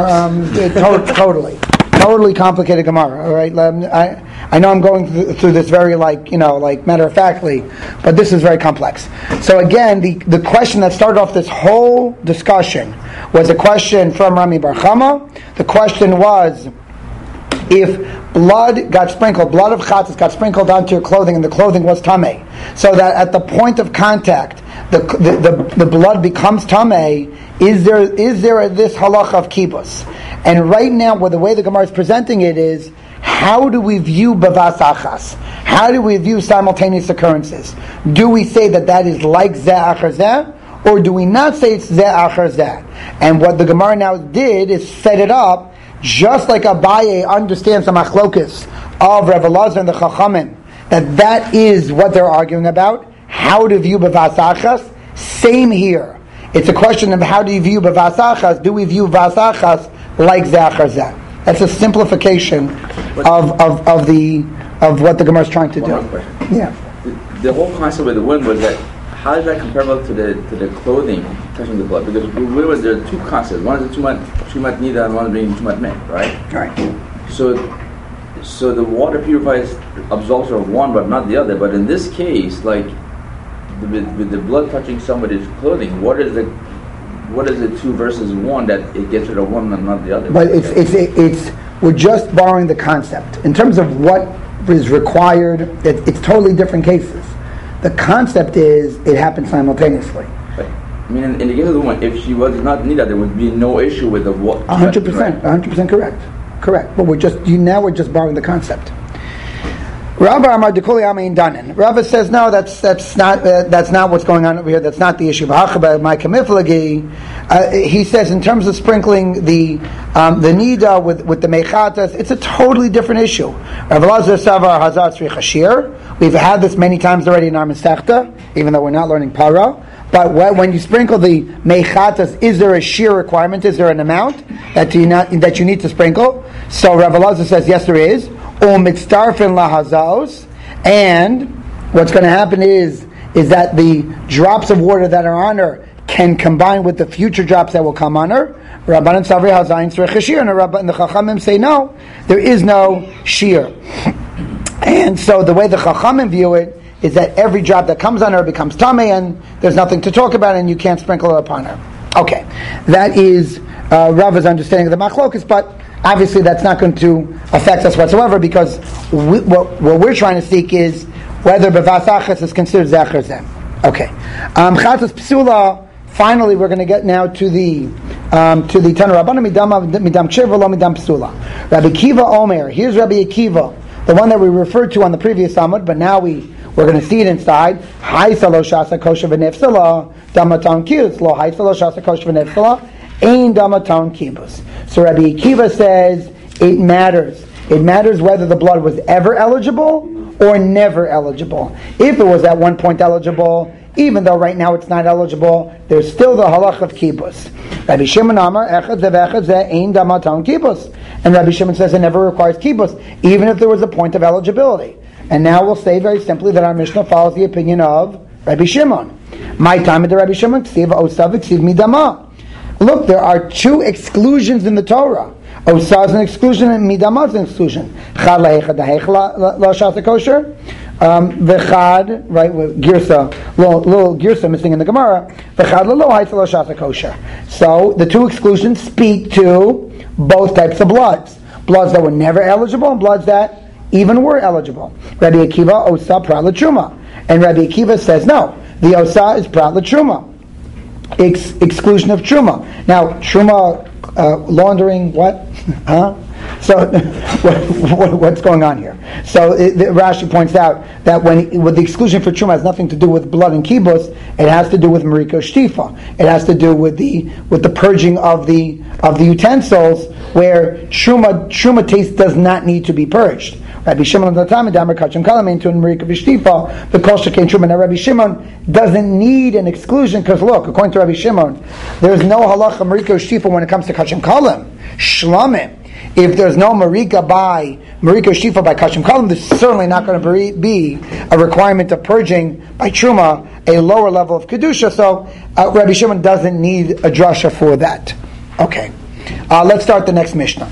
Totally complicated Gemara. All right. I know I'm going through this very matter of factly, but this is very complex. So again, the question that started off this whole discussion was a question from Rami Bar Chama. The question was, if blood of chatas got sprinkled onto your clothing and the clothing was tameh, so that at the point of contact the blood becomes tameh, is there this halacha of kibbutz? And right now, the way the Gemara is presenting it is, how do we view bevasachas? How do we view simultaneous occurrences? Do we say that is like zeh achar zeh, or do we not say it's zeh achar zeh? And what the Gemara now did is set it up just like Abaye understands the machlokus of Rav Elazar and the Chachamim, that is what they're arguing about. How to view b'vas achas? Same here. It's a question of how do you view b'vas achas? Do we view b'vas achas like zachar zeh? That's a simplification of what the Gemara is trying to do. Yeah. The whole concept of the wound was that how is that comparable to the clothing touching the blood? Because there are two concepts. One is the tumat nida and one is being tumat met, right? Right. So the water purifies absolves of one but not the other. But in this case, like with the blood touching somebody's clothing, what is the two versus one that it gets rid of one and not the other? But it's we're just borrowing the concept in terms of what is required. It's totally different cases. The concept is it happens simultaneously. Right. I mean, in the case of the woman, if she was not nida, there would be no issue with the what. 100%, 100% correct. But we're just borrowing the concept. Rabba Amar Dekuli Amein Danin. Rabba says no, that's not what's going on over here. That's not the issue. He says in terms of sprinkling the nida with the mechatas, it's a totally different issue. We've had this many times already in our Masechta, even though we're not learning para. But when you sprinkle the mechatas, is there a sheer requirement? Is there an amount that you need to sprinkle? So Rav Elazar says yes, there is. And what's going to happen is that the drops of water that are on her can combine with the future drops that will come on her. Rabbanan Savri Hazayin Tzrich Shir, and the Chachamim say no, there is no shear. And so the way the Chachamim view it is that every drop that comes on her becomes tamei, and there's nothing to talk about, and you can't sprinkle it upon her. Okay, that is Rava's understanding of the Machlokas, but obviously that's not going to affect us whatsoever, because what we're trying to seek is whether b'vas achas is considered zachar zeh. Okay, chatas psula. Finally, we're going to get now to the Tana Rabbana midam kshev lo midam psula. Rabbi Akiva Omer. Here's Rabbi Akiva, the one that we referred to on the previous Amud, but now we're going to see it inside. Hai salo shasa kosher v'nefsala damaton kibus lo hai salo shasa kosher v'nefsala ein damaton kibus. So Rabbi Akiva says it matters. It matters whether the blood was ever eligible or never eligible. If it was at one point eligible, even though right now it's not eligible, there's still the halach of kibus. Rabbi Shimon Amar echad zevechad ze ein damaton kibus, and Rabbi Shimon says it never requires kibus, even if there was a point of eligibility. And now we'll say very simply that our Mishnah follows the opinion of Rabbi Shimon. My time at the Rabbi Shimon ksiv osav ksiv midama. Look, there are two exclusions in the Torah. Osa is an exclusion and midama is an exclusion. Chad lahechad lahech la shasa kosher. V'chad, right, with girsa, little girsa missing in the Gemara. V'chad lo ha'itz lo shasa kosher. So the two exclusions speak to both types of bloods that were never eligible and bloods that even were eligible. Rabbi Akiva osa prat l'truma, and Rabbi Akiva says no, the osa is prat l'truma, exclusion of truma. Now truma, laundering, what? Huh? So, what's going on here? So, Rashi points out that with the exclusion for truma has nothing to do with blood and kibus. It has to do with mariko shtifa. It has to do with the purging of the utensils, where truma taste does not need to be purged. Rabbi Shimon the time Damer kachim kalamein to mariko shtifa. The kol shekain truma. Now, Rabbi Shimon doesn't need an exclusion because look, according to Rabbi Shimon, there is no halacha mariko shtifa when it comes to kachim kalam shlamim. If there's no marika shifa by kashim kalam, there's certainly not going to be a requirement of purging by truma a lower level of kedusha. So Rabbi Shimon doesn't need a drasha for that. Okay, let's start the next Mishnah.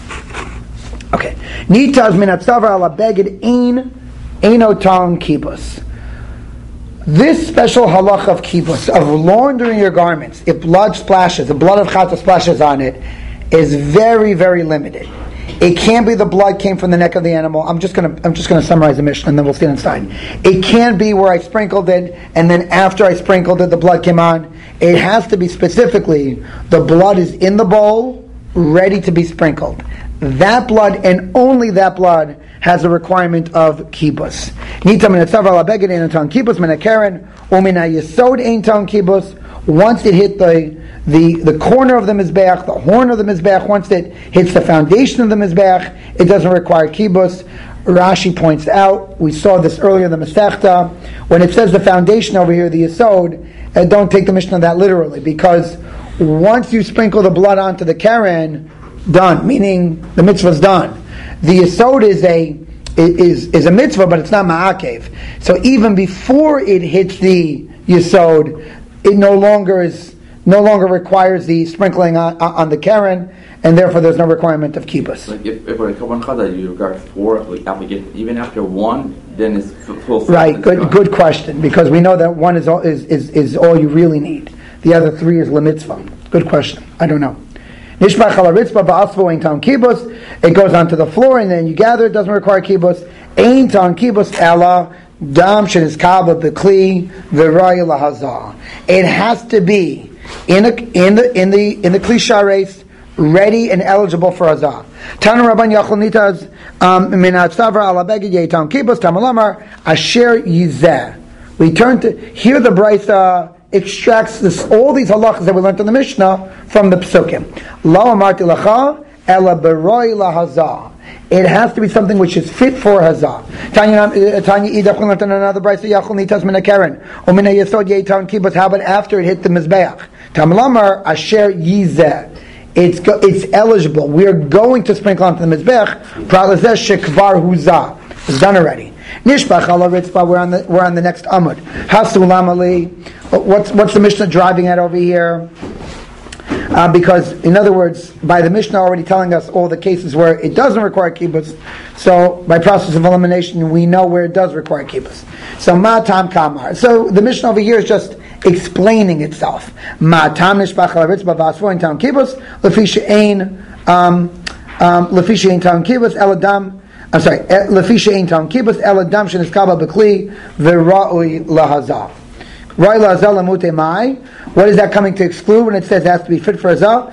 Okay, nitaz min atzavar ala beged ein otam kibus. This special halach of kibus, of laundering your garments, if blood splashes, the blood of chata splashes on it, is very, very limited. It can't be the blood came from the neck of the animal. I'm just gonna summarize the Mishnah and then we'll see it inside. It can't be where I sprinkled it and then after I sprinkled it the blood came on. It has to be specifically the blood is in the bowl, ready to be sprinkled. That blood and only that blood has a requirement of kibus. Nita min atzavar ala beged ein otam kibus min hakeren umin hayesod ein otam kibus. Once it hit the corner of the mizbeach, the horn of the mizbeach, once it hits the foundation of the mizbeach, it doesn't require kibus. Rashi points out, we saw this earlier in the Masechta, when it says the foundation over here, the Yesod, don't take the Mishnah that literally, because once you sprinkle the blood onto the Keren, done, meaning the mitzvah's done. The Yesod is a mitzvah, but it's not ma'akev. So even before it hits the Yesod, it no longer requires the sprinkling on the Keren, and therefore there's no requirement of kibbutz. Like if for a Kabbalah Chada you regard 4 like application, even after 1, then it's full. Right. Good question, because we know that 1 is all you really need. The other 3 is lemitzvah. Good question. I don't know. Nishbach ala ritzba ba'asvo ein tam kibbutz. It goes onto the floor and then you gather. It doesn't require kibbutz. Ein tam kibbutz ela dam shenis kaba b'kli v'raya lahazah. It has to be in the kli shareis, ready and eligible for hazah. Tanu Rabban Yachol Nitaz min hatzavra ala beged yetam kibbutz tamalamar asher yizeh. We turn to here. The Brisa extracts all these halachas that we learned in the Mishnah from the Psukim. Lo amarti lacha ela beroi lahazah. It has to be something which is fit for hazah. Tanya idach learned in another Brisa Yachol Nitaz min hakeren or min hayesod yetam kibbutz. How about after it hit the mizbeach? Tamalamar asher yizeh. It's eligible. We are going to sprinkle onto the mizbech. Pralazeh shekvar huzah. It's done already. Nishbach ala ritzvah. We're on the next amud. Hasulam ali. What's the Mishnah driving at over here? Because, in other words, by the Mishnah already telling us all the cases where it doesn't require kibbutz, so by process of elimination, we know where it does require kibbutz. So, ma tam kamar. So, the Mishnah over here is just explaining itself. Ma tam nishbach ala ritzvah v'asvo in tam kibbutz, lefi she'ein tam kibbutz, eladam, I'm sorry, lefi she'ein tam kibbutz, eladam sheniskaba b'kli, v'ra'ui lahazah. What is that coming to exclude when it says it has to be fit for hazah?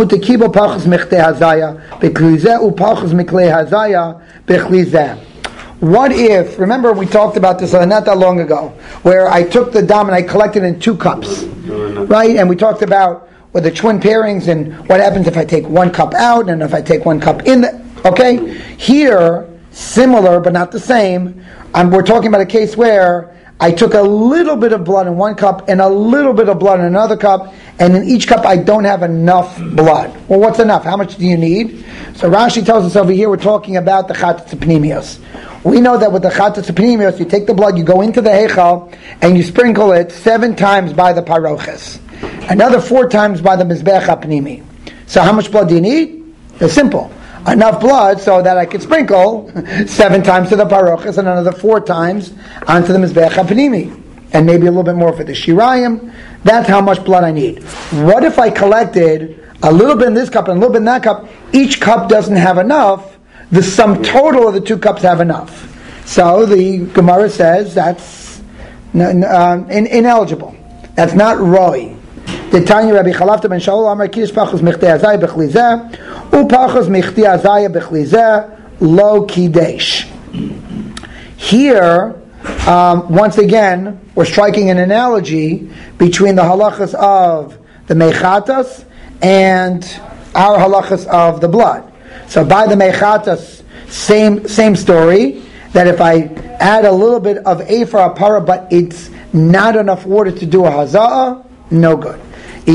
What if, remember we talked about this not that long ago, where I took the dam and I collected in 2 cups, right? And we talked about with the twin pairings and what happens if I take 1 cup out and if I take 1 cup in okay? Here, similar but not the same, we're talking about a case where I took a little bit of blood in 1 cup and a little bit of blood in another cup, and in each cup I don't have enough blood. Well, what's enough? How much do you need? So Rashi tells us over here we're talking about the chatatz pnimios. We know that with the chatatz pnimios, you take the blood, you go into the heichal, and you sprinkle it 7 times by the paroches, another 4 times by the mizbech pnimi. So how much blood do you need? It's simple. Enough blood so that I could sprinkle 7 times to the parochas and another 4 times onto the mizbech hapnimi, and maybe a little bit more for the shirayim. That's how much blood I need. What if I collected a little bit in this cup and a little bit in that cup? Each cup doesn't have enough. The sum total of the 2 cups have enough. So the Gemara says that's ineligible. That's not roi. The Tanya Rabbi Chalafta ben Shaul Amar Kiddush Pachos Michtei Azayah Bechlizeh Upachos Michtei Azayah Bechlizeh Lo Kidesh. Here, once again, we're striking an analogy between the halachas of the mechatas and our halachas of the blood. So by the mechatas, same story, that if I add a little bit of ephah para, but it's not enough water to do a haza'ah, no good. So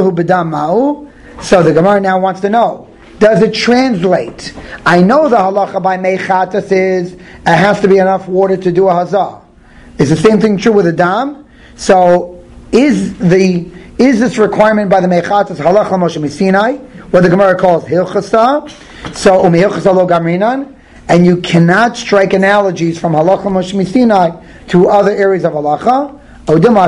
the Gemara now wants to know, does it translate? I know the halacha by mechatas is it has to be enough water to do a hazah. Is the same thing true with a dam? So is this requirement by the mechatas halacha Moshe Sinai, what the Gemara calls hilchasa? So hilchasa lo gamrinan, and you cannot strike analogies from halacha Moshe Sinai to other areas of halacha. Or no,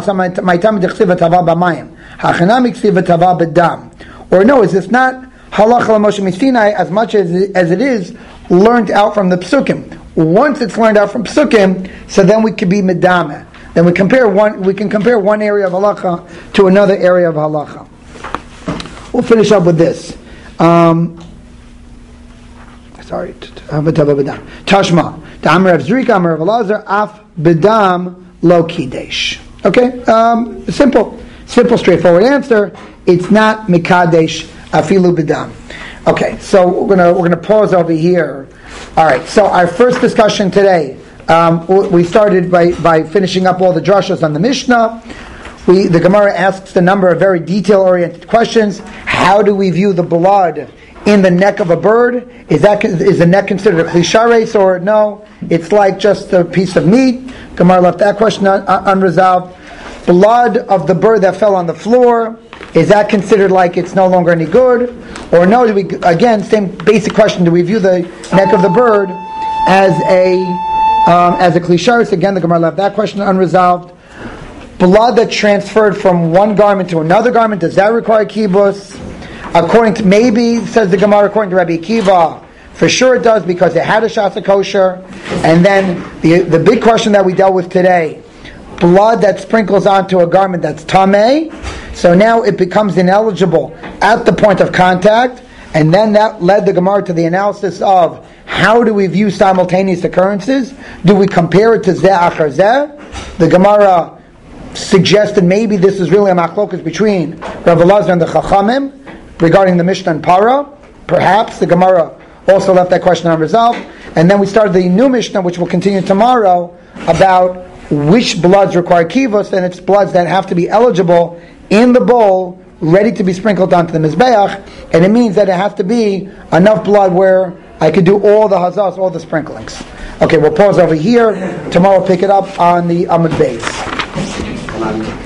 is this not halacha Moshe Sinai as much as it is learned out from the psukim? Once it's learned out from psukim, so then we can be medameh. Then we can compare one area of halacha to another area of halacha. We'll finish up with this. Tashma. The Amar of Zrika, Amar of Elazar, Af Bedam Lo Kidesh. Okay, simple, straightforward answer. It's not Mikadesh Afilu Bedam. Okay, so we're gonna pause over here. All right. So our first discussion today, we started by finishing up all the drashos on the Mishnah. The Gemara asks a number of very detail-oriented questions. How do we view the blood in the neck of a bird? Is the neck considered a klishares or no? It's like just a piece of meat. Gemara left that question unresolved. Blood of the bird that fell on the floor, is that considered like it's no longer any good? Or no, same basic question, do we view the neck of the bird as a klishares? Again, the Gemara left that question unresolved. Blood that transferred from one garment to another garment, does that require kibus? Says the Gemara, according to Rabbi Akiva, for sure it does, because it had a shasa kosher. And then the big question that we dealt with today, blood that sprinkles onto a garment that's tameh, so now it becomes ineligible at the point of contact, and then that led the Gemara to the analysis of how do we view simultaneous occurrences? Do we compare it to zeh achar zeh? The Gemara suggested maybe this is really a machlokas between Rav Elazar and the Chachamim regarding the Mishnah and Para. Perhaps the Gemara also left that question unresolved. And then we started the new Mishnah, which will continue tomorrow, about which bloods require kivus, and it's bloods that have to be eligible in the bowl, ready to be sprinkled onto the Mizbeach, and it means that it has to be enough blood where I could do all the hazas, all the sprinklings. Okay, we'll pause over here. Tomorrow we'll pick it up on the Amud Beis.